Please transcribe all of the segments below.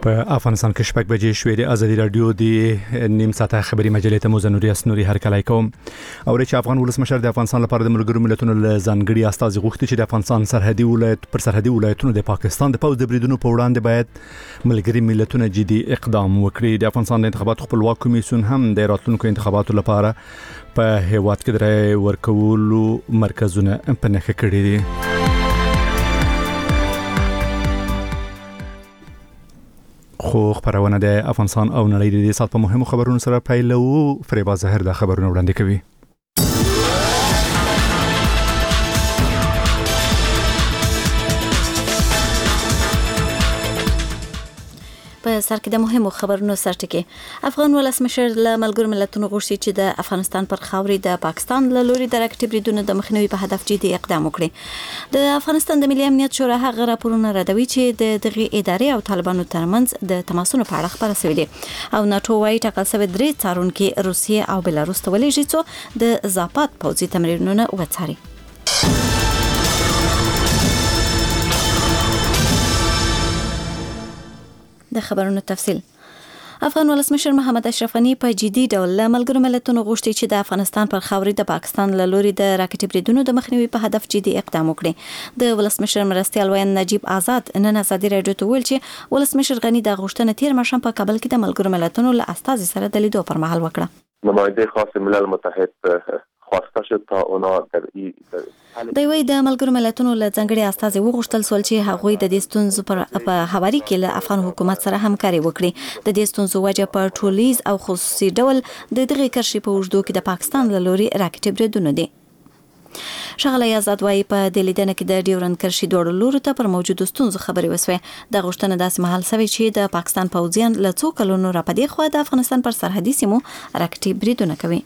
په افغانستان کې شپږ بجې شوې د ازادي رادیو د نیم ساعته خبري مجلې ته مزنوري اسنوري هر کله کوم او چې افغان ولسمشر د افغانستان لپاره د ملګرو ملتونو له ځانګړي استازي غوښتي چې د افغانستان سرحدي ولایتونو د پاکستان د پوز د بریدونو په وړاندې باید ملګري ملتونه جدي اقدام وکړي. د افغانستان د انتخاباتو خپلواک کمیسیون هم د راتلونکو انتخاباتو لپاره په هیواد کې د ورکولو مرکزونه په نښه کړي دي. خو خبرونه د افغانستان او نړۍ د سات په مهمو خبرونو سره پیلو. فریبا زهر د خبرونو وړاندې کوي. په سر کې د مهمو خبرونو سرټکی افغان ولسمشر له ملګرو ملتونو غوښتي چې د افغانستان پر خاورې د پاکستان له لوري د راکټ بریدونو د مخنیوي په هدف جدي اقدام وکړي. د افغانستان د ملي امنیت شورا هغه راپورونه ردوي چې د دغه ادارې او طالبانو ترمنځ د تماسونو په اړه خبره شوې ده او ناتو وايي ټاکل شوی درې څارونکي روسیه او بلاروس ته ولېږي چې د زاپات پوځي تمرینونه وڅاري. د خبرونو تفصیل افغان ولسمشر محمد اشرف غنی په جدي ډول له ملګرو ملتونو غوښتي چې د افغانستان پر خاورې د پاکستان له لوري د راکټ بریدونو د مخنیوي په هدف جدي اقدام وکړي. د ولسمشر مرستیال وین نجیب آزاد نن ازادي رادیو ته ویل چې ولسمشر غنی د غوښتنې تیر ماښام په کابل کې د ملګرو ملتونو له استازي سره د لیدو پر مهال وکړه. نماینده خاص ملل متحد خواسته شد تا اونا در د وی د ملګرو ملتونو له ځنګړي استازي وغوښتل سول چې هغوی د دې ستونزو په هواري کې له افغان حکومت سره همکاري وکړي. د دې ستونزو وجه په ټولیز او خصوصي ډول د دغه کرشي په وجودو کې د پاکستان له لوري راکټ بریدونه دي. شغله آزاد وايي په د لیدنه کې د ډیورن کرشي دوړو لوري ته پر موجودو ستونزو خبري وسوي. د غوښتنه داسې محل سوي چې د پاکستان پوځیان له څو کلونو را پدې خو د افغانستان پر سرحدي سیمو راکټ بریدونه کوي.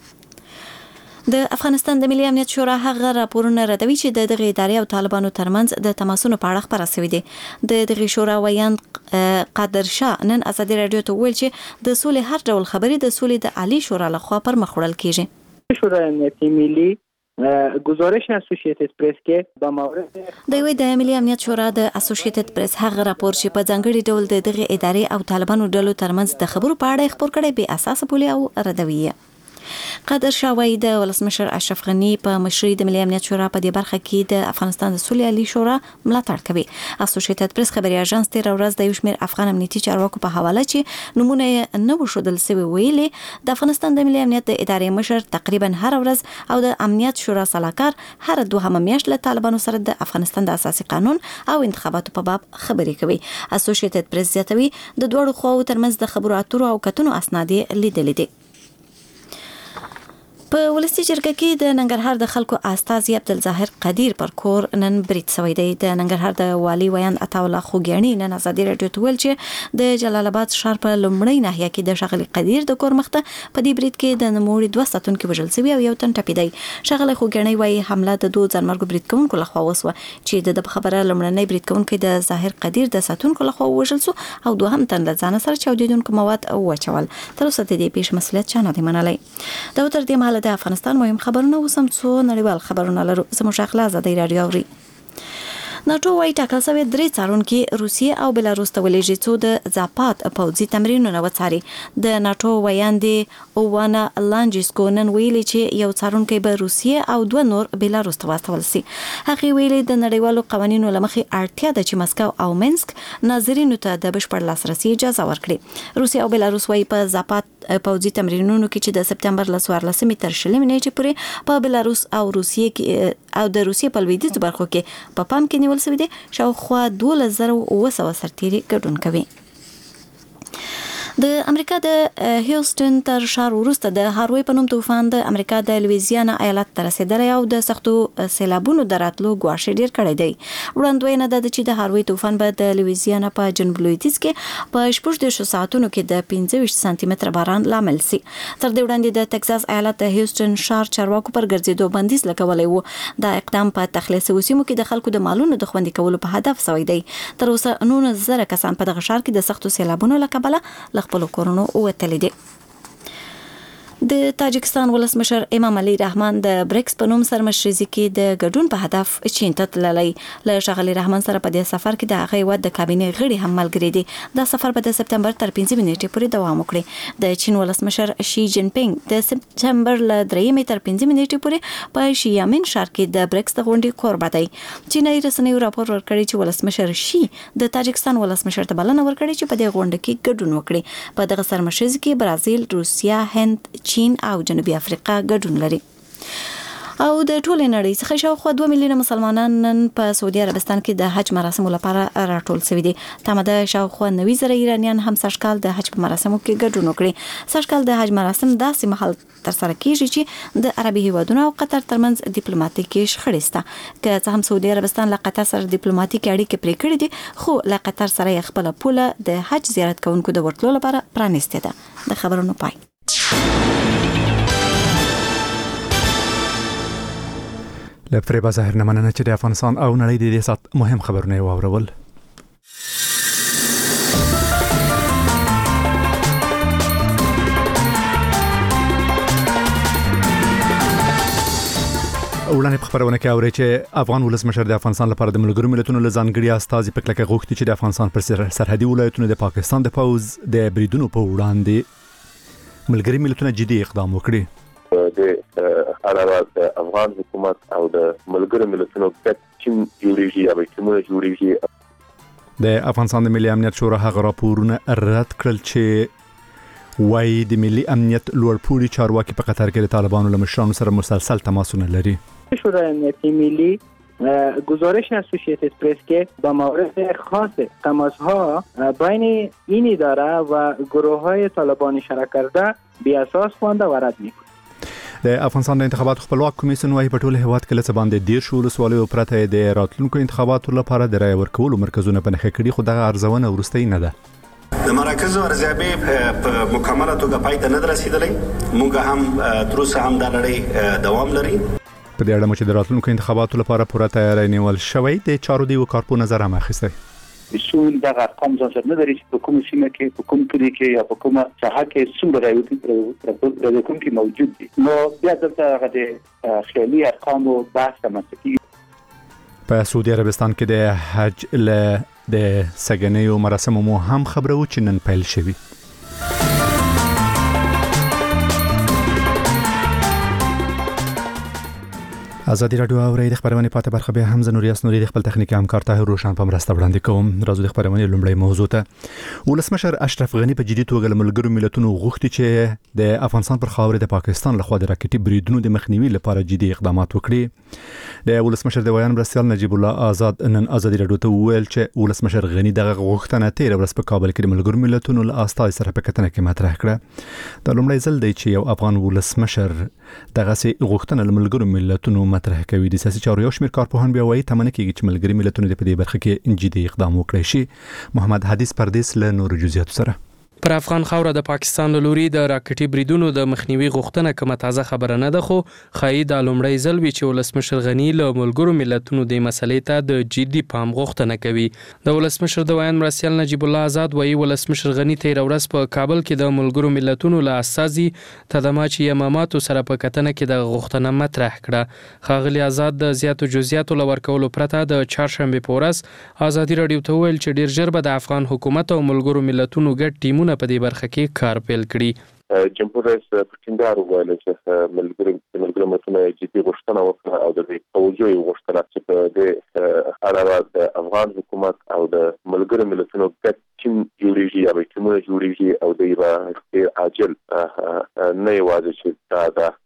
د افغانستان د ملي امنیت شورا هغه راپورونه ردوي چې د دغه ادارې او طالبانو ترمنځ د تماسونو په اړه خبره شوې ده. د دغه شورا ویان قادر شاه نن ازادي رادیو ته ویل چې د سولې هر ډول خبرې د سولې د عالی شورا لخوا پر مخ وړل کیږي. شورا امنیتي ملی گزارش اسوسییتد پریس کې د مورد د ملي امنیت شورا د اسوسییتد پریس هغه راپور چې په ځنګړي ډول د دغه ادارې او طالبانو ډلو ترمنځ د خبرو په اړه خبر کړي به اساس بولی او ردویه. قادر شاه وايي د ولسمشر اشرف غنی په مشرۍ د ملي امنیت شورا په دې برخه کې د افغانستان د سولې عالی شورا ملاتړ کوي. اسوسییتد پریس خبري اژانس تیر ورځ د یو شمېر افغان امنیتي چارواکو په حواله چې نمونه نه وشودل سوي ویلي د افغانستان د ملي امنیت د ادارې مشر تقریبا هر ورځ او د امنیت شورا سلاکار هر دوه میاشت له طالبانو سره د افغانستان د اساسي قانون او انتخاباتو په باب خبري کوي. اسوسییتد پریس زیاتوي د دوړو خواو ترمنځ د خبرو اترو او کتنو اسناد لیدل دي. په ولسی جرګه کې د ننګرهار د خلکو استازي عبدالظاهر قدیر پر کور نن برید شوی دی. د ننګرهار د والی ویان عطاالله خوګیانی نن ازادي رادیو ته ویل چې د جلال آباد ښار په لومړی ناحیه کې د شغلي قدیر د کور مخته په دې برید کې د نوموړي 2 ساتونکو وژل شوی او یو تن ټپي دی. شغله خوګیانی وايي حمله د 2 ځانمرګ برید کوونکو لخوا وسوه چې د خبره لومړنۍ برید کوونکو د ظاهر قدیر د ساتونکو لخوا وژل شو او دوهم تن له ځان سره چاودیدونکو مواد وچول. تر اوسه د دې پیښ مسؤلیت چا نه دی منلی. دا تر دې مهاله د افغانستان مهم خبرونه وسم څو نړیوال خبرونه لرو. زموږ اخلاص ازادي رادیو اوري. ناتو وايي ټاکل شوی درې څارونکي روسیه او بلاروس ته ولېږي چې د زاپات پوځي تمرینونه وڅاري. د ناتو ویاندې اووانا لانجسکو نن ویلي چې یو څارونکی به روسیه او 2 نور بلاروس ته واستول شي. هغه ویلي د نړیوالو قوانینو لمخې اړتیا ده چې مسکو او منسک ناظرینو ته د بشپړ لاسرسي اجازه ورکړي. روسیه او بلاروس وايي په زاپات پوځي تمرینونو کې چې د سپتمبر ل 14 تر 20 نیټې پورې په بلاروس او روسیه کې او د روسیه په لویدیځ برخو کې په پام کې نیول شوی دی. شاوخوا 12,900 سرتیري ګډون کوي. د امریکا د هیوستن تر شهر وروسته د هاروی په نوم طوفان د امریکا د لویزیانا ایالت ته رسیدلی او د سختو سیلابونو د راتلو ګواښ ډیر کړی دی. وړاندوینه ده چې د هاروی طوفان به د لویزیانا په جنوب لویدیځ کې په 14 ساعتونو کې د 25 سانتي متر باران لامل شي. تر دې وړاندې د ټکساس ایالت د هیوستن شهر چارواکو پر ګرځېدو بندیز لګولی و. دا اقدام په تخلیصي سیمو کې د خلکو د مالونو د خوندي کولو په هدف شوی دی. تر اوسه 19,000 کسان په دغه ښار کې د سختو سیلابونو له کبله خپل کورونو وتلي دي. د تاجکستان ولسمشر امام علي رحمان د بریکس په نوم سرمشريزي کې د ګډون په هدف چین ته تللی. له ښاغلي رحمان سره په دې سفر کې د هغه هیواد د کابینې غړي هم ملګري دي. دا سفر به د سپتمبر تر 15 نیټې پورې دوام وکړي. د چین ولسمشر شي جین پینګ د سپتمبر له 3 تر 15 نیټې پورې په شیامین ښار کې د بریکس د غونډې کوربه دی. چینایي رسنیو راپور ورکړی چې ولسمشر شي د تاجکستان ولسمشر ته بلنه ورکړي چې په دې غونډه کې ګډون وکړي. په دغه سرمشريزي کې برازیل، روسیا، هند، چین او جنوبي افریقا ګډون لري. او د ټولې نړۍ څخه شاوخوا 2 میلیونه مسلمانان نن په سعودي عربستان کې د حج مراسمو لپاره راټول شوي دي. تمه شاوخوا 90,000 ایرانیان هم سږکال د حج په مراسمو کې ګډون وکړي. سږکال د حج مراسم داسې مهال ترسره کیږي چې د عربي هیوادونو او قطر ترمنځ ډیپلوماټیکي شخړې شته. که څه هم سعودي عربستان له قطر سره ډیپلوماټیکي اړیکې پرې کړې دي، خو له قطر سره یې خپل پوله د حج زیارت کوونکو د ورتلو لپاره پرانیستې ده. د خبرونو پای. لفریبا ظاهر نمننه چې د افغانستان او نړۍ د دې سات مهم خبرونه واورول. وړاندې په خبرونه کې اوري چې افغان ولسمشر د افغانستان لپاره د ملګرو ملتونو له ځانګړي استازي په کلکه غوښتي چې د افغانستان پر سرحدي ولایتونو د پاکستان د پوز د بریدونو په وړاندې ملګري ملتونه جدي اقدام وکړي. د علاوه د افغان حکومت او د ملګرو ملتونو ګډ ټیم جوړیږي او ټیمونه جوړیږي. د افغانستان د ملي امنیت شورا هغه راپورونه رد کړل چې وايي د ملي امنیت لوړپوړي چارواکي په قطر کې د طالبانو له مشرانو سره مسلسل تماسونه لري. شورای امنیتی ملی گزارش اسوسییتد پرس که با مورد خاص تماس‌ها بین این اداره و گروه‌های طالبانی شرکت کرده بی اساس خوانده و رد می‌کنه. د افغانستان د انتخاباتو خپلواک کمیسیون وايي په ټول هیواد کې لڅ باندې 10 ولسوالیو پرته د راتلونکو انتخاباتو لپاره د رای ورکولو مرکزونه په نخښه کړي، خو دغه ارزونه ورستۍ نه ده. د مراکز ارزیابي په مکمله توګه پای ته نه رسیدلې. موږ هم تر اوسه هم د لړۍ دوام لري. په دې اړه چې د راتلونکو انتخاباتو لپاره پوره تیاری نیول شوی د چارو دیو کارپو نظر هم اخیستی. مسئول دغه ارقام ځان نه لري چې په کوم سیمه کې په کوم کلی کې یا په کومه ساحه کې څومره راوتی کوم کې موجود دي. نو بیا دلته هغه د خیالي ارقامو بحث مستقیم په سعودي عربستان کې د حج له د سګنیو مراسمو مو هم خبرو چې نن پیل شوی. ازادي رادیو او د خبرونه پاتې برخه به هم زنوري اسنوري د خپل تخنیکي همکار طاهر روشن په مرسته وړاندې کوم. راځو د خبرونه لومړی موضوع ته. ولسمشر اشرف غنی په جدي توګه ملګرو ملتونو غوښتي چې د افغانستان پر خاور د پاکستان لخوا د راکټي بریدونو د مخنیوي لپاره جدي اقدامات وکړي. د ولسمشر د ویان مرستيال نجیب الله آزاد نن ازادي رادیو ته ویل چې ولسمشر غنی دغه غوښتنه 13 ورځې په کابل کې د ملګرو ملتونو له استاد سره په کتنه کې مطرح کړه. د لومړی ځل دی چې یو افغان ولسمشر دغه سي غوښتنه له ملګرو ملتونو مطرح کوي. د سیاسي چارو یو شمېر کارپوهان بیا وایي تمنه کېږي چې ملګري ملتونو د په دې برخه کې جدي اقدام وکړي شي. محمد حدیث پردیس له نور جزئیات سره. پر افغان خاوره د پاکستان له لوري د راکټي بریدونو د مخنیوي غوښتنه کومه تازه خبره نه ده، خو خایي د لومړی ځل وی چې ولسمشر غنی له ملګرو ملتونو د مسلې ته د جدي پام غوښتنه کوي. د ولسمشر د ویان مرستيال نجیب الله آزاد وایي ولسمشر غنی 13 ورځ په کابل کې د ملګرو ملتونو له استازي تدماچي اماماتو سره په کتنه کې د غوښتنه مطرح کړه. خاغلی آزاد د زیاتو جزئیاتو لور کولو پرته د چهارشنبه په ورځ ازادي رادیو ته ویل چې ډیر ژر به د افغان حکومت او ملګرو ملتونو ګډ ټیمونه په دې برخه کې کار پیل کړي. جمهور رئیس پټینګار وویل چې ملګرو ملتونو جدي غوښتنه وکړه او د توجه غوښتنه چې په دې علاوه د افغان حکومت او د ملګرو ملتونو ګډ ټیم جوړیږي او ټیمونه جوړیږي او د یو عاجل نه یوازې چې دا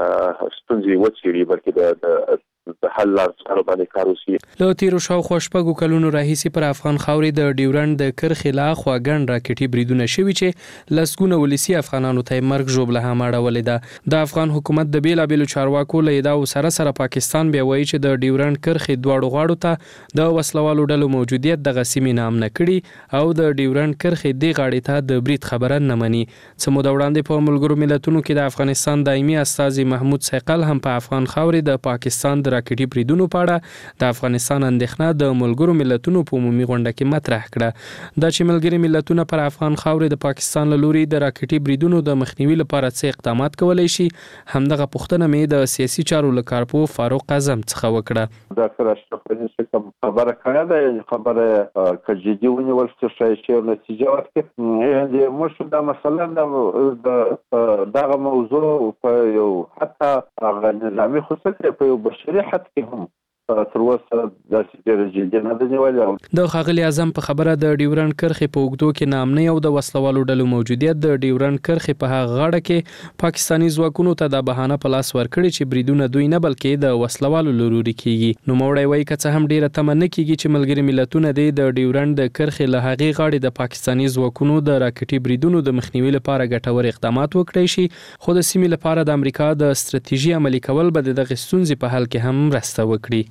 ستونزې وڅېړي بلکې د حل لارو باندې کار وشي. له تیرو شاوخوا شپږو کلونو راهیسې پر افغان خاورې د ډیورنډ د کرښې لا خوا ګڼ راکټي بریدونه شوي چې لسګونه ولسی افغانانو ته مرګ ژوبله هم اړولې ده. د افغان حکومت د بیلابیلو چارواکو له ادعاو سره پاکستان بیا وایي چې د ډیورنډ کرښې دواړو غاړو ته د وسلوالو ډلو موجودیت دغه سیمې نامنه کړي او د ډیورنډ کرښې دې غاړې ته د برید خبره نه مني. څه موده وړاندې په ملګرو ملتونو کې د افغانستان دایمي استازي محمود سیقل هم په افغان خاورې د پاکستان د راکټي راکټي بریدونو په اړه د افغانستان اندېښنه د ملګرو ملتونو په عمومي غونډه کې مطرح کړه. دا چې ملګري ملتونه پر افغان خاورې د پاکستان له لوري د راکټي بریدونو د مخنیوي لپاره څه اقدامات کولای شي، همدغه پوښتنه مې د سیاسي چارو له کارپو فاروق اعظم څخه وکړه. ډاکټر اشرف غني څخه خبره کړې ده، خبره کجدي ونیول چې شي نتیجه ورکړي. موږ دا مثلا دغه موضوع په یو حتی نظامي خصوصي په یو بشري حد کې هم تر اوسه داسې ډېر جدي نه دی نیولې. د ښاغلي اعظم په خبره د ډیورنډ کرښې په اوږدو کې ناامنۍ او د وسلوالو ډلو موجودیت د ډیورنډ کرښې په هغه غاړه کې پاکستاني ځواکونو ته د بهانه په لاس ورکړي چې بریدونه دوی نه بلکې د وسلوالو لوري کیږي. نو موړی وایي که څه هم ډیره تمه نه کیږي چې ملګري ملتونه د ډیورنډ د کرښې له هغې غاړې د پاکستاني ځواکونو د راکټي بریدونو د مخنیوي لپاره ګټور اقدامات وکړي شي، خو د سیمې لپاره د امریکا د ستراتیژي عملي کول به دغه ستونزې په حل کې هم مرسته وکړي.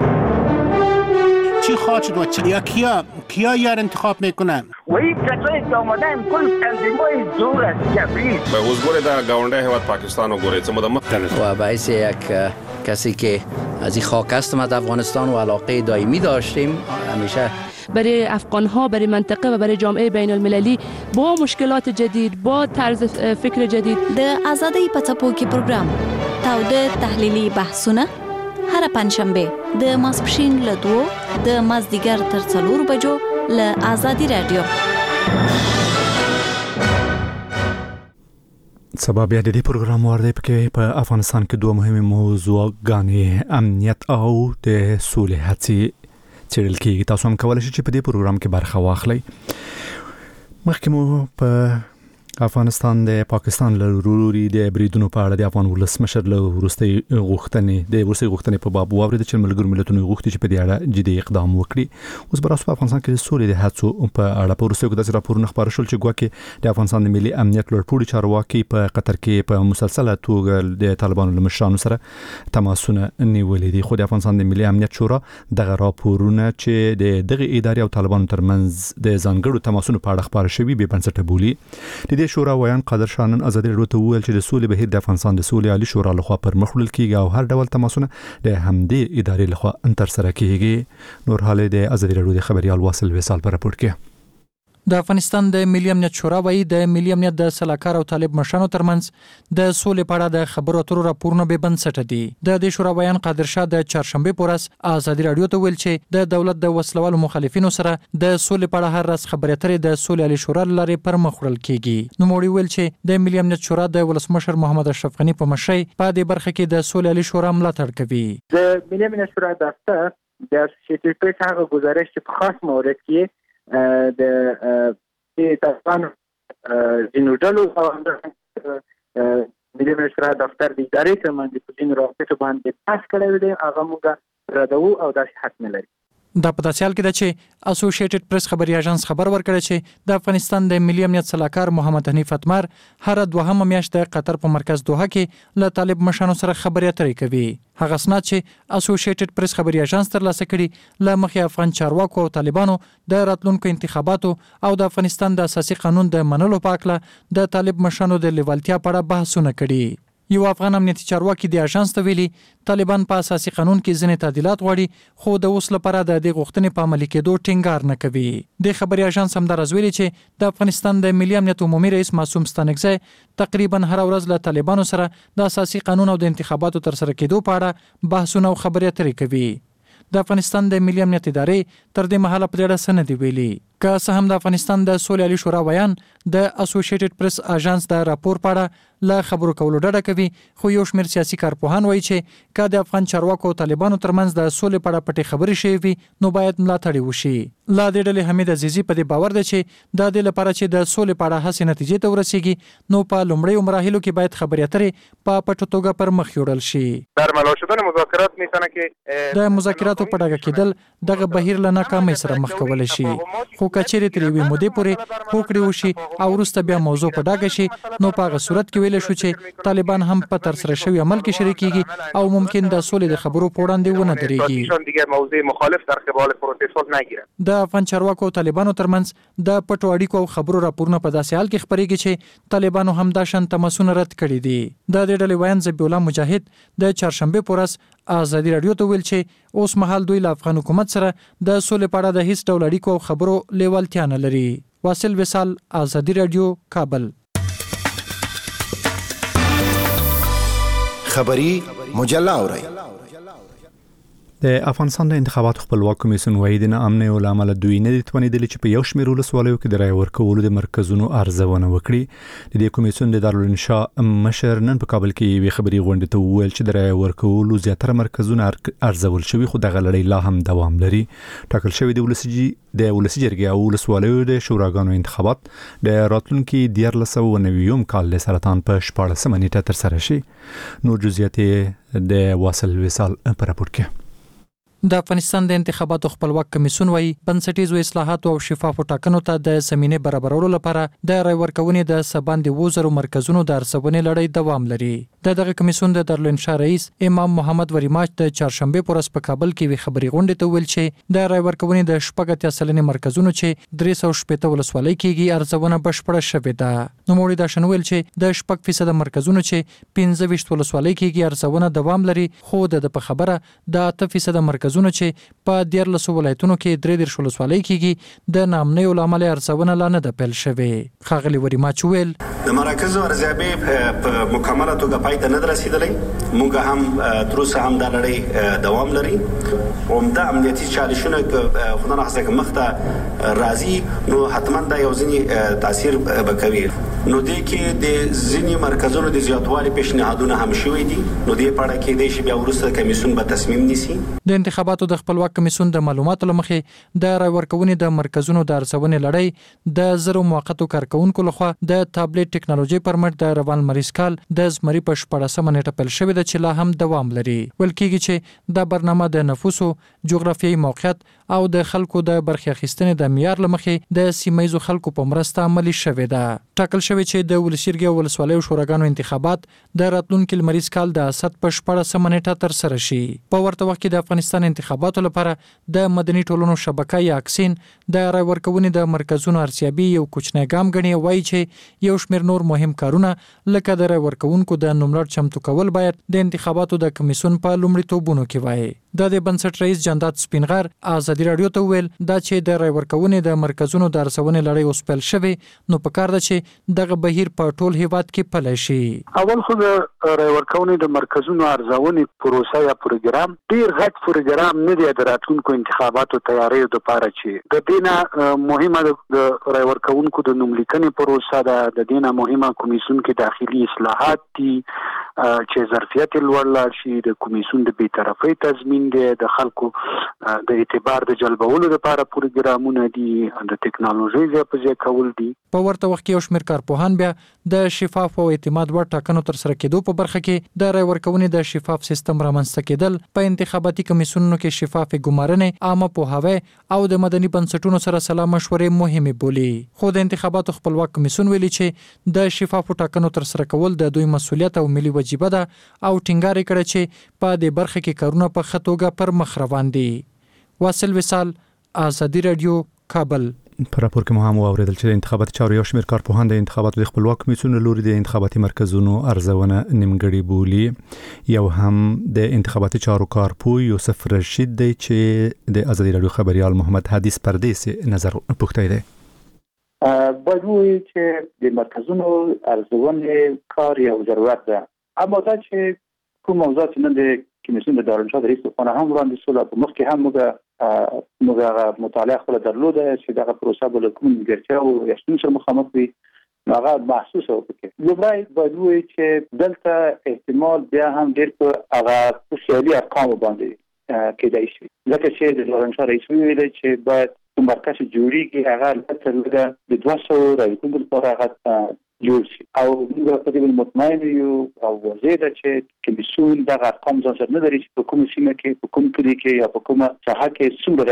چی خواهد شد و کیا یار انتخاب میکنن؟ و این کسایی که آمدن کل تنظیم‌های زور است جبری. به حضور در گاونده هیواد پاکستان و گوریت و باعث یک کسی که از این خاک هستم از افغانستان و علاقه دائمی داشتیم همیشه برای افغان‌ها، برای منطقه و برای جامعه بین المللی با مشکلات جدید، با طرز فکر جدید. د آزادی په څپو کې پروګرام تاوده تحلیلي بحثونه هر پنځشنبه د ماسپښین له 2 د مازدیګر تر 4 بجو له آزادی رادیو. سبا بیا د دې پروګرام ورده پکې په افغانستان کې دوه مهمه موضوعګانې امنیت او د سولې هڅې چیرل کېږي. تاسو هم کولای شئ چې په دې پروګرام کې برخه واخلئ. مخکې مو په افغانستان د پاکستان له لوري د بریدونو په اړه د افغان ولسمشر له وروستي غوښتنې په باب واورید چې ملګرو ملتونو غوښتي چې په دې اړه جدي اقدام وکړي. اوس براسو په افغانستان کې د سولې د هڅو په اړه په وروستیو کې داسې راپورونه خبر شول چې ګواکې د افغانستان د ملي امنیت لوړپوړي چارواکي په قطر کې په مسلسله توګه د طالبانو له مشرانو سره تماسونه نیولې دي. خو د افغانستان د ملي امنیت شورا دغه راپورونه چې د دغه ادارې او طالبانو ترمنځ د ځانګړو تماسونو په اړه خبر شوي به بنسټه بولي. د شورا ویان قادر شانن ازادي راډیو ته ویل چې د سولې بهیر د افغانستان د سولې عالی شورا لخوا پر مخ وړل کیږي او هر ډول تماسونه د همدې ادارې لخوا تر سره کیږي. نور حاله د ازادي راډیو د خبريال واصل وصال پر راپور کې د افغانستان د ملي امنیت شورا وایي د ملي امنیت د سلاکار او طالب مشرانو ترمنځ د سولې په اړه د خبرو اترو راپورونه به بنسټ دي. د شورا بیان قادر شاه د چهارشنبه په ورځ ازادي راډیو ته ویل چې د دولت د وسلوالو مخالفینو سره د سولې په اړه هر ورځ خبرې اترې د سولې عالی شورا لارې پر مخ وړل کیږي. نو موړي ویل چې د ملي امنیت شورا د ولسمشر محمد اشرف غنی په مشرۍ په دې برخه کې د سولې عالی شورا ملاتړ کوي. د ملي امنیت شورا دفتر د اسوسییټډ پریس هغه گزارش چې په خاص مورد کې د طالبان جنودالو او ملي امنیت شورا دفتر د ادارې ترمنځ په دین راپورټ باندې پاس کړی دی، هغه موږ ردو او داسې حق نه لري. دا په داسې حال کې ده چې اسوسییټډ پریس خبري اژانس خبر ورکړی چې د افغانستان د ملي امنیت سلاکار محمد حنیف اتمر هر دوهمه میاشت د قطر په مرکز دوحه کې له طالب مشرانو سره خبرې اترې کوي. هغه اسناد چې اسوسییټډ پریس خبري اژانس ترلاسه کړي له مخې افغان چارواکو او طالبانو د راتلونکو انتخاباتو او د افغانستان د اساسي قانون د منلو په اړه د طالب مشرانو د لیوالتیا په اړه بحثونه کړي. یو افغان امنیتي چارواکي د اژانس ته ویلي طالبان په اساسي قانون کې ځینې تعدیلات غواړي، خو د اوس لپاره د دې غوښتنې په عملي کېدو ټینګار نه کوي. د خبري اژانس همدارس ویلي چې د افغانستان د ملي امنیت عمومي رئیس معصوم ستانکزی تقریبا هر ورځ له طالبانو سره د اساسي قانون او د انتخاباتو تر سره کېدو په اړه بحثونه او خبرې اترې کوي. د افغانستان د ملي امنیت ادارې تر دې مهاله په اړه څه نه دی ویلي. که څه هم د افغانستان د سولې عالی شورا ویان د اسوسییټډ پریس اژانس د راپور په اړه له خبرو کولو ډډه کوي، خو یو شمېر سیاسي کارپوهان وایي چې که د افغان چارواکو او طالبانو ترمنځ د سولې په اړه پټې خبرې شوې وي نو باید ملاتړ وشي. لا د ډلې حمید عزیزي په دې باور ده چې د دې لپاره چې د سولې په اړه هڅې نتیجې ته ورسیږي نو په لومړیو مراحلو کې باید خبرې اترې په پټه توګه پر مخ یوړل شي. در ملا شدن مذاکرات میتونه که د مذاکراتو په ډګه کېدل دغه بهیر له ناکامۍ سره مخ کولای شي، خو کچېرې تر یوې مودې پورې هوکړې وشي او وروسته بیا موضوع په ډاګه شي نو په هغه صورت کې ویلی شو چې طالبان هم په ترسره شوي عمل کې شریک کیږي او ممکن د سولې د خبرو په وړاندې ونه درېږي. د افغان چارواکو او طالبانو ترمنځ د پټو اړیکو او خبرو راپورونه په داسې حال کې خپرېږي چې طالبانو هم دا شان تماسونه رد کړي دي. د دې ډلې ویان ذبیح الله مجاهد د چهارشنبه په ورځ ازادي رادیو ته ویل چې اوس مهال دوی له افغان حکومت سره د سولې په اړه د هیڅ ډول اړیکو او خبرو لیوالتیا نه لري. واصل وصال، ازادي رادیو، کابل. خبری مجله اورئ. د افغانستان د انتخاباتو خپلواک کمیسیون وایي د ناامنۍ او لامل دوی نه دي توانیدلي چې په یو شمېر ولسوالیو کې د رایې ورکولو د مرکزونو ارزونه وکړي. د دې کمیسیون د دارالانشا مشر نن په کابل کې یوې خبري غونډې ته وویل چې د رایې ورکولو زیاتره مرکزونه ارزول شوي، خو دغه لړۍ لا هم دوام لري. ټاکل شوی د ولسي جرګې او ولسوالیو د شوراګانو انتخابات د راتلونکي 1990 کال د سرطان په 14 نیټه ترسره شي. نور جزئیات د واصل وصال په راپور کې. د افغانستان د انتخاباتو خپلواک کمیسیون وایي بنسټیزو اصلاحاتو او شفافو ټاکنو ته د زمینه برابرولو لپاره د رای ورکونې د سباندې 2000 مرکزونو د ارزونې لړۍ دوام لري. دغه کمیسیون د دارالانشا رئیس امام محمد وریماچ د چهارشنبه پر ورځ په کابل کې وی خبري غونډې ته ویل چې د رای ورکونې د 80% مرکزونو چې 360 ولسوالۍ کېږي ارزونه بشپړه شوې ده. نو موږ دا شنویل چې د 8% مرکزونو چې 15 ولسوالۍ کېږي ارزونه دوام لري، خو د په خبره د 8% مرکزونو چې په 14 ولایتونو کې 3 ولسوالۍ کېږي د نامنۍ علامه ارزونه لا نه ده پیل شوې. خاغلی وریماچ ویل د مراکزو ارزیابي په مکمله توګه پای ته نه رسیدلې. موږ هم تر اوسه هم د لړۍ دوام لري. عمده امنیتي چالشونه خدای ناخسته مخته راځي نو حتما دا یو ځینی تاثیر وکوي. نو دې کې د ځینی مرکزونو د زیاتوالي پیشنهادونه هم شوي دي. نو دې په اړه کې د شی بیا ورسره کمیسیون به تصمیم نیسي. د انتخاباتو د خپلواک کمیسیون د معلوماتو لمخې د رای ورکونې د مرکزونو د ارزونې لړۍ د زرو موقتو کارکونکو لخوا د تابلیټ ټکنالوژي پرمټ د روان مریض کال د زمري په 14 نیټه پیل شوې ده چې لا هم دوام لري. ول کېږي چې د برنامه د نفوسو، جغرافیایي موقعیت او د خلکو د برخې اخیستنې د معیار لمخې د سیمایي خلکو په مرسته عملي شوې ده. ټاکل شوی چې د ولسیرګي او ولسوالیو شوراګانو انتخابات د راتلونکي لمریز کال د اسد په 14 نیټه ترسره شي. په ورته وخت کې د افغانستان انتخاباتو لپاره د مدني ټولنو شبکه یا اکسین د رای ورکونې د مرکزونو ارزیابي یو کوچنی ګام غني، وایي چې یو شمېر نور مهم کارونه لکه د رای ورکونکو د نوملړ چمتو کول باید د انتخاباتو د کمیسیون په لومړیتوبونو کې وایي. د بنسټ رئیس جندات سپینغر ازادي رادیو ته ویل دا چې د رای ورکونې د مرکزونو د ارزونې لړۍ اوس پیل شوی، نو په کار ده چې دغه بهیر په ټول هیواد کې پلی شي. اول خو د رای ورکونې د مرکزونو ارزونې پروسه یا پروګرام ډیر غټ پروګرام نه دی د راتلونکو انتخاباتو تیاری لپاره چې د دینه مهمه د رای ورکونکو د نوملیکنې پروسه ده. د دینه مهمه کمیسیون کې داخلي اصلاحات دي چې ظرفیت لوړ شي، د کمیسیون د بی‌طرفۍ تضمین دی، د خلکو د اعتبار د جلبولو لپاره پروګرامونه دي، د ټکنالوژي ځای کول دي. په ورته وخت کې یو شمېر کارپوهان بیا د شفاف او اعتماد وړ ټاکنو ترسره کېدو په برخه کې د رای ورکونې د شفاف سیستم رامنځته کېدل، په انتخاباتي کمیسیونونو کې شفاف ګمارنې، عامه پوهاوی او د مدني بنسټونو سره سلا مشورې مهمه بولي. خو د انتخاباتو خپلواک کمیسیون ویلي چې د شفاف ټاکنو ترسره کول د دوی مسؤلیت او ملي وجیبه ده او ټینګار کړی چې په دې برخه کې کارونه په ښه توګه پر مخ روان دي. واصل وصال، ازادي رادیو، کابل. په راپور کې مو هم واوریدل چې د انتخاباتي چارو یو شمېر کارپوهان د انتخاباتو د خپلواک کمیسیون لوري د انتخاباتي مرکزونو ارزونه نیمګړې بولي. یو هم د انتخاباتي چارو کارپوه یوسف رشید دی چې د ازادي رادیو خبريال محمد حدیث پردیسي نظر پوښتنه دی. باید وایي چې د مرکزونو ارزونه کار یو ضرورت ده، اما دا چې کوم موضوعات نه د کمیسیون د دارالانشا رئیس خانه هم وړاندې شول په مخ کې هم موږ مطالعه خپل درلوده چې دغه پروسه بل کوم ګرځي او یشتون سره مخامخ وي هغه محسوسه وکړي. لومړی باید وایي چې دلته احتمال بیا هم ډېر په هغه خیالي ارقام باندې کېدای شي، ځکه چې د دارالانشا رئیس ویل چې باید مرکز جوړیږي هغه تر د 200 راځي لپاره هغه جوړ شي او موږ په دې مطمئن یو او واضح ده چې کمیسیون دغه ارقام ځان سره نه لري چې په کوم سیمه کې په کوم کلی کې یا په کومه ساحه کې څومره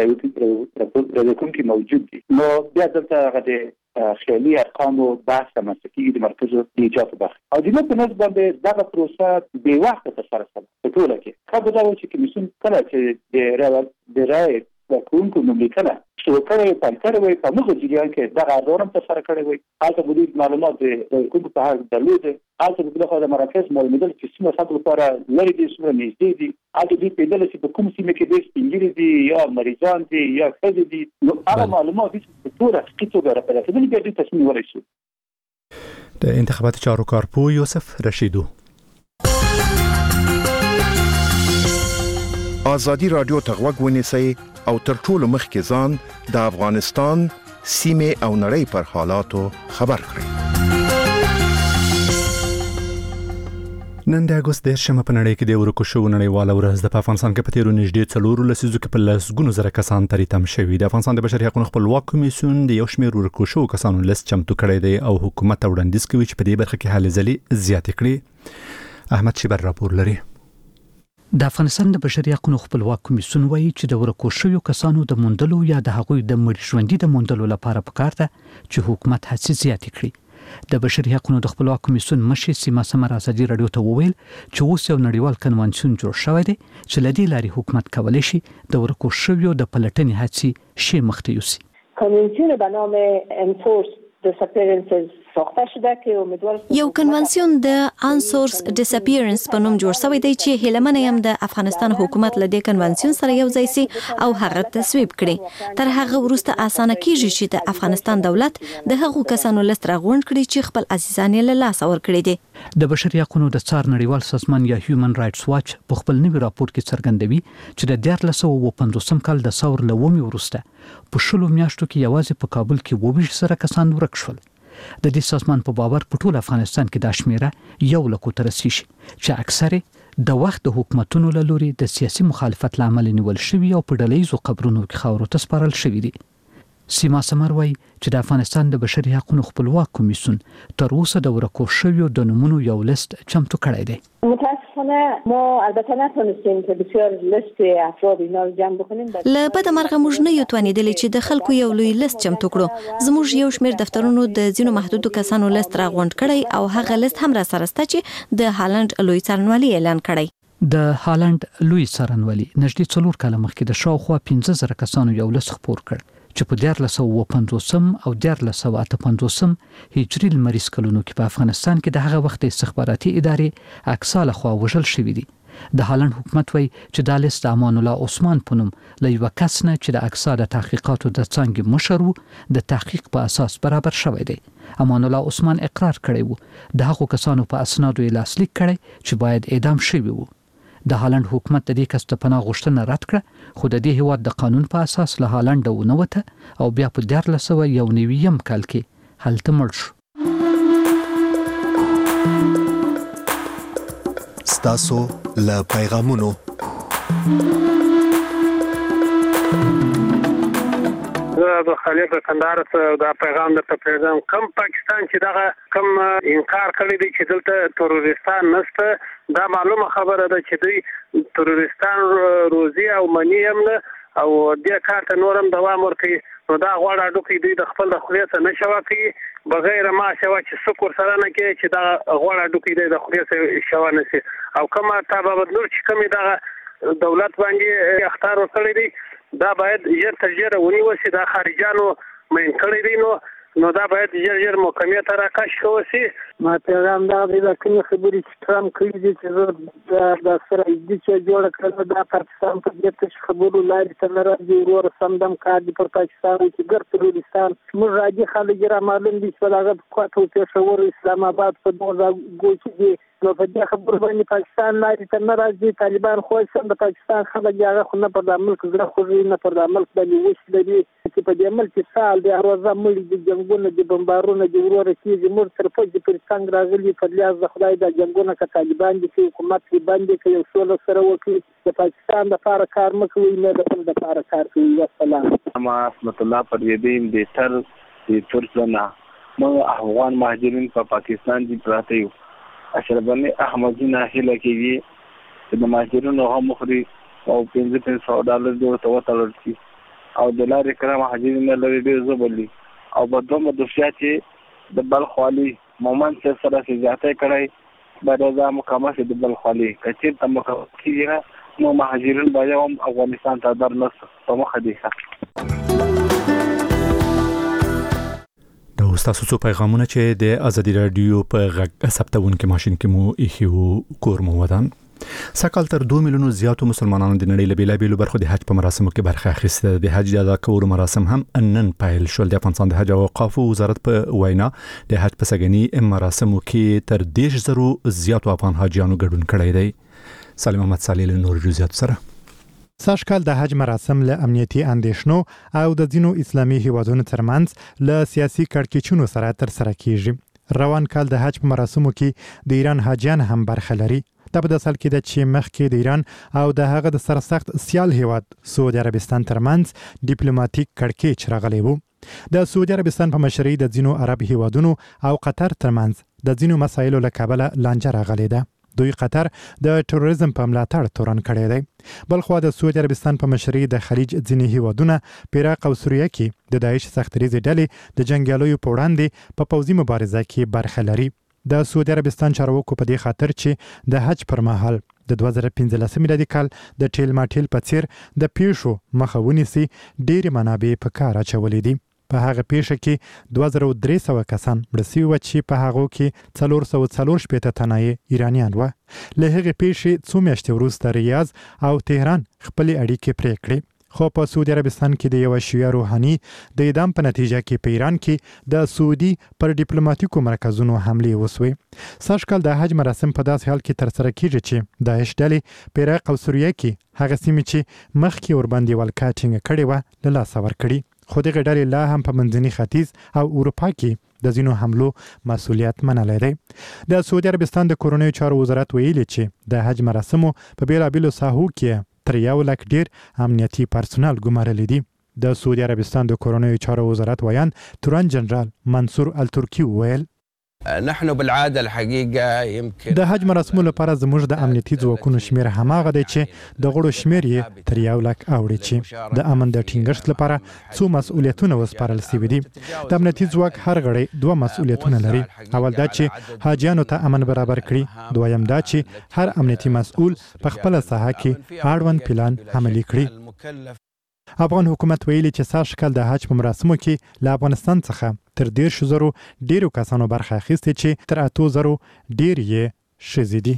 راځي موجود دي. نو بیا دلته هغه د خیالي ارقام او بحث مسلکي د مرکز د ایجاد برخه او د نن په نسبت باندې دغه پروسه به وخت ترسره شوه په ټوله کې. خبره دا و چې کمیسیون کله چې د رای د کوونکو نوملیکنه شوکړې پنځه وي په موږ جریان کې دغه دورم تر سره کړی وي هغه بودی معلومات د کوم په اړه درلود هغه د خپل مراکز معلومات چې څومره ساتل لپاره لري دي څومره نږدې دي هغه دې په دله چې په کوم سیمه کې د سپینګری دي یا مریضان دي یا خځې دي نو هغه معلومات چې ټول حقیقت وګړه په دې کې د تصمیم ورسېږي. د انتخابات چارو کارپو یوسف رشیدو. آزادی رادیو ته غوږ ونیسئ او تر ټولو مخکې ځان د افغانستان سیمې او نړۍ پر حالاتو خبر کړئ. نن د اگست 10 په نړۍ کې د ورکو شو نړیواله ورځ د افغانستان کې په تیرو نږدې 4 لسیزو کې په لسګونو زره کسان ترې تم شوي. د افغانستان د بشري حقوقو خپلواک کمیسیون د یو شمېر ورکو شو کسانو لیست چمتو کړی دی او حکومت ته وړاندیز کوي چې په دې برخه کې هلې ځلې زیاتې کړي. احمد شیبر راپور لري. د افغانستان د بشري حقوقو خپلواک کمیسیون وایي چې د ورکو شویو کسانو د موندلو یا د هغوی د مړ ژوندۍ د موندلو لپاره پکار ده چې حکومت هڅې زیاتې کړي. د بشري حقوقو د خپلواک کمیسیون مشر سیما سمر ازادي رادیو ته وویل چې اوس یو نړیوال کنوانسیون جوړ شوی دی چې لدې لاري حکومت کولی شي د ورکو شویو د پلټنې هڅې شي مخته یوسي. کنوانسیون به نام انفورس disappearances ساخته شده که امیدوار یو کنوانسیون د انسورس ډیساپیرنس په نوم جوړ شوی دی چې هیلمن یم د افغانستان حکومت له دې کنوانسیون سره یو ځای سي او هغه تصویب کړي. تر هغه وروسته اسانه کیږي چې د افغانستان دولت د هغو کسانو لست راغونډ کړي چې خپل عزیزان یې له لاسه ورکړي دي. د بشري حقوقو د څار نړیوال سازمان یا هیومن رائټس واچ په خپل نوي راپور کې څرګندوي چې د 1950 کال د ثور له ومه وروسته په شلو میاشتو کې یوازې په کابل کې 22 زره کسان ورک شول. د دې سازمان په باور په ټول افغانستان کې د شمیره 1 لک تر رسیدي چې اکثره د وخت د حکومتونو له لوري د سیاسي مخالفت لامل نیول شوی او په ډلهیزو قبرونو کې خاورو ته سپارل شوی دي. سیما سمر وایي چې د افغانستان د بشري حقوقو خپلواک کمیسیون تر اوسه د ورکو شویو د نمونو یو لیست چمتو کړی دی. متاسفانه ما البته نتونستیم که بسیار لیست افراد اینا رو جمع بکنیم. له بده مرغه موږ نه یو توانیدلی چې د خلکو یو لوی لیست چمتو کړو. زموږ یو شمېر دفترونو د ځینو محدودو کسانو لیست راغونډ کړی او هغه لیست هم را سره سته چې د هالند لوی څارنوالي اعلان کړی. د هالند لوی څارنوالي نږدې 4 کاله مخکې د شاوخوا 15000 کسانو یو لیست خپور کړ چې په 1950 او 1958 هجري لمریز کلونو کې په افغانستان کې د هغه وخت استخباراتي ادارې اکثاله خوا وژل شوې دي. د هالند حکومت وایي چې د لیست امان الله عثمان په نوم له یو کس نه چې د اکثره تحقیقاتو د څنګه مشر وو د تحقیق په اساس برابر شوی دی. امان الله عثمان اقرار کړی وو د هغو کسانو په اسنادو یې لاسلیک کړی چې باید اعدام شوي وو. د هالند حکومت د دې کس ته پناه غوښتنه رد کړه خو د دې هیواد د قانون په اساس له هالند ونوته او بیا په 1991 کال کې هلته مړ شو. ستاسو له پیغامونو د خلیق کندهار څخه دا پیغام درته پېژنم کوم پاکستان چې دغه کوم انکار کړی دی چې دلته تروریستان نشته دا معلومه خبره ده چې دوی تروریستان روزي او منی هم نه او دې کار ته نورم دوام ورکوي نو دا غواړي دوی دوی د خپل د خلیق نه شوا کوي بغیر ما شوا چې سکور سره نه کوي چې دا غواړي دوی د خلیق شوا نشي او کومه تابع نور چې کومه دا دولت باندې اختیار وکړي دي دا باید ژر تر ژره ونیول شي دا خارجانو مین کړی دي نو دا باید ژر محکمې ته راکش شي. ما پیغام دا د کومې خبرې چې ټرمپ کړي دي چې د سره دې چې جوړ کړل دا پاکستان په دې ته خبرو لاري ته راځي ورور سمدم کار دي پر پاکستان چې ګر تروریستان موږ راځي خلک را معلوم دي چې هغه کوټو پېښور اسلام آباد په دوه ګوچې دي نو په دې خبرو باندې پاکستان لاري ته راځي طالبان خو څنګه د پاکستان خلک هغه خو نه پر د ملک زړه خو نه پر د ملک باندې وښ دي چې په دې ملک سال د اروزه ملي د جنگونو د بمبارونو د ورور کېږي موږ تر په دې څنګه راغلي په لیاز د خدای د جنگونو ک طالبان دي چې حکومت یې باندې کوي څول سره وکړي د پاکستان د لپاره کار مکوي نه د خپل لپاره کار کوي. والسلام ما رحمت الله پر یدیم د تر د ترڅنا مو افغان مهاجرین په پاکستان دي پراته یو اشربني احمدینا هله کېږي چې د مهاجرینو هم مخري او $500 ورته وتړل شي او د لارې کرام مهاجرین لري ډېر زبرلي او بدوم د شیاتي د بلخ والی مومن سره زیاته کړای بعد از مقامات د بلخ والی کچیر ته مقام کیږي نو مهاجرین باید افغانستان ته درنس په مخه دي. ستاسو څو پیغامونه چې د ازادي رادیو په غږ ثبتونکو ماشين کې مو ایښیو کور مو ودان. سکهال تر 2 میلیونو زیاتو مسلمانانو د نړۍ له بیلابېلو برخو د حج په مراسمو کې برخه اخیسته. د حج د ادا کولو مراسم هم نن پیل شول. د افغانستان د حج او اوقاف وزارت په وینا د حج په سګنی مراسمو کې تر 10,000 زیاتو افغان حاجیانو ګډون کړی دی. سالم احمد صالح له نور جزئیات سره. سږکال د حج مراسم له امنیتي اندېښنو او د ځینو اسلامي هیوادونو ترمنځ له سیاسي کړکېچونو سره تر سره کیږي. روان کال د حج په مراسمو کې د ایران حاجیان هم برخه لري. دا په داسل کې د چې مخکې د ایران او د هغه د سرسخت سیال هیواد سعودي عربستان ترمنځ ډیپلوماټیک کړکېچ راغلی وو. د سعودي عربستان په مشرۍ د ځینو عرب هیوادونو او قطر ترمنځ د ځینو مسایلو له کبله لانجه راغلی ده. دوی قطر د تروریزم په ملاتړ تورن کړی دی. بلخو د سعودي عربستان په مشرۍ د خلیج ځینې هیوادونه په عراق او سوریه کې د داعش سختریزې ډلې د جنگیالیو په وړاندې په پوځي مبارزه کې برخه لري. د سعودي عربستان چارواکو په دې خاطر چې د حج پر مهال د 2015 میلادي کال د ټیل ماټیل په څیر د پیښو مخه ونیسي ډېری منابع په کار اچولې دي. په هغه پیښه کې 2300 کسان مړه شوي و چې په هغو کې 440 تنه ایرانیان و. له هغې پیښې څو میاشتې وروسته ریاض او تهران خپلې اړیکې پرې کړې. خو په سعودي عربستان کې د یو شیعه روحاني د اعدام په نتیجه کې په ایران کې د سعودي پر ډیپلوماټیکو مرکزونو حملې وسوې. سږکال د حج مراسم په داسې حال کې تر سره کیږي چې داعش ډلې په عراق او سوریه کې هغه سیمې چې مخکې ورباندې ولکه ټینګه کړې وه له لاسه ورکړي. خو دغه ډلې لا هم په منځني ختیځ او اروپا کې د ځینو حملو مسؤلیت منلی دی. د سعودي عربستان د کورنیو چارو وزارت ویلي چې د حج مراسمو په بیلابېلو ساحو کې تر 1 لک ډیر امنیتي پرسونل ګمارلي دي. د سعودي عربستان د کورنیو چارو وزارت ویان تورن جنرال منصور الترکی ویل نحن بالعاده الحقيقه يمكن د حج مراسمو لپاره زموږ د امنیتي ځواکونو شمیر هماغه دی چې د غړو شمیر یې تر 1 لک اوړي چې د امن د ټینګښت لپاره څو مسؤلیتونه وسپارل شوي دي. د امنیتي ځواک هر غړی 2 مسؤلیتونه لري. اول دا چې حاجیانو ته امن برابر کړي. دویم دا چې هر امنیتي مسؤل په خپل ساحه کې اړوند پلان عملي کړي. افغان حکومت ویلي چې سږکال د حج په مراسمو کې له افغانستان څخه تر 10,000 ډیرو کسانو برخه اخیستې چې تر 8,000 ډیر یې ښځې دي.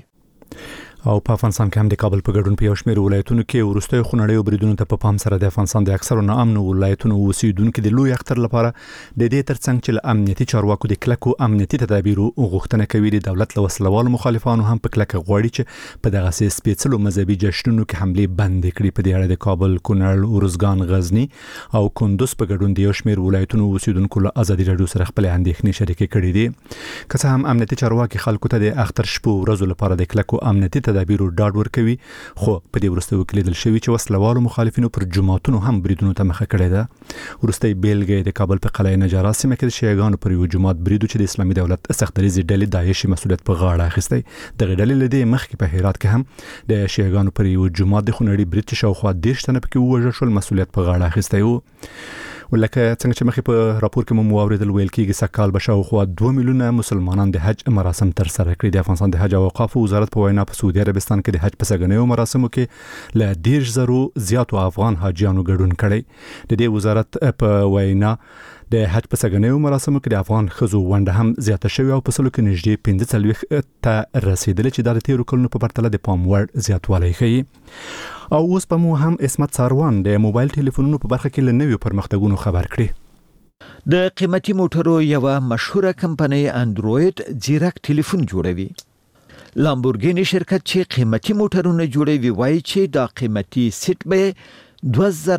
او په افغانستان کې هم د کابل په ګډون په یو شمېر ولایتونو کې وروستیو خونړیو بریدونو ته په پام سره د افغانستان د اکثرو ناامنو ولایتونو اوسیدونکو د لوی اختر لپاره د دې ترڅنګ چې له امنیتي چارواکو د کلکو امنیتي تدابیرو غوښتنه کوي، د دولت له وسلوالو مخالفانو هم په کلکه غواړي چې په دغه سپېڅلو مذهبي جشنونو کې حملې بندې کړي. په دې اړه د کابل، کونړ، ارزګان، غزني او کندوز په ګډون د یو شمېر ولایتونو اوسیدونکو له ازادي رادیو سره خپل اندېښنې شریکې کړې دي. که څه هم امنیتي چارواکي خلکو ته د اختر شپو ورځو لپاره د کلکو امنیتي تدابیرو ډاډ کوي، خو په دې وروستیو کې لیدل شوی چې وسلوالو مخالفینو پر جماعتونو هم بریدونو ته مخه کړې ده. وروستۍ بیلګه د کابل په قلعه نجرا سیمه کې د شیعاګانو پر یو جماعت بریدو چې د اسلامي دولت سختدریزې ډلې داعش مسؤلیت په غاړه اخیستی. دغه ډلې له دې مخکې په هرات کې هم د شیعاګانو پر یو جماعت د خونړي برید چې شاوخوا 10 تنه پکې ووژل شول مسؤلیت په غاړه اخیستی وو. ولکه څنګه چې مخې په راپور کې مو اوریدل ویل کېږي سږکال به شاوخوا 2 میلیونه مسلمانان د حج مراسم تر سره کړي. د افغانستان د حج او اوقاف وزارت په وینا په سعودي عربستان کې د حج په سګنیو مراسمو کې له 10,000 زیاتو افغان حاجیانو ګډون کړي. د دې وزارت په وینا د حج په سګنیو مراسمو کې د افغان ښځو ونډه هم زیاته شوې او په سلو کې نږدې 45 ته رسیدلې چې د تیرو کلونو په پرتله د پام وړ زیاتوالی ښیي. او اوس په مو هم اسمت ساروان د موبایل ټلیفونونو په برخه کې له نویو پرمختګونو خبر کړي. د قیمتي موټرو یو مشهوره کمپنۍ اندروید ځیرک ټلیفون جوړوي. لامبورګینی شرکت چې قیمتي موټرونه جوړوي وایي چې دا قیمتي سیټ به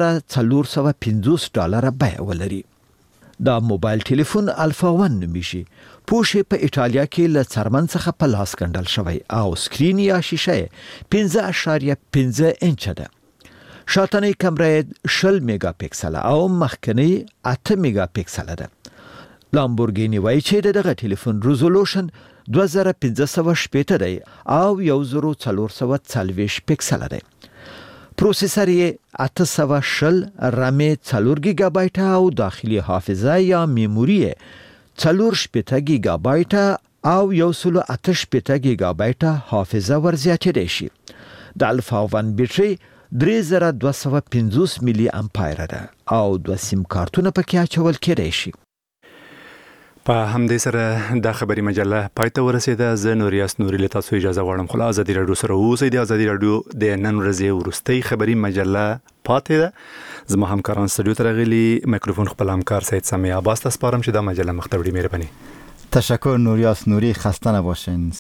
$2450 بیه ولري. دا موبایل ټلیفون الفا 1 نومیږي. پوښ په ایټالیا کې له څرمن څخه په لاس ګنډل شوی او سکرین یا شیشه 5.5 انچ ده. شاتنۍ کیمرا 60 میگا پکسل او مخکنی 8 میگا پکسل ده. لامبورګینی وایي چې دغه ټلیفون ریزولوشن 2560 دی او 1440 پکسل دی. پروسیسر یې 860 رام 4 گیگا بایت او داخلي حافظه یا میموري 4 گیگا بایت او 128 گیگا بایت حافظه ورزیاتېدای شي. د الفا 1 بیټري 3250 ملي امپایر ده او 2 سیم کارتونه پکې اچول کېدای شي. په همدې سره د خبري مجله پای ته ورسیده. زه نوریاس نوري له تاسو اجازه غواړم. خو ازادي رادیو سره اوسئ. د ازادي رادیو د نن ورځې ورستۍ خبري مجله پاتې ده. زما همکاران استودیو ته راغلي. میکروفون خپل همکار سید سامی عباس ته سپارم چې دا مجله مخته وړي. مهرباني. تشکر نوریاس نوری. خسته نباشین.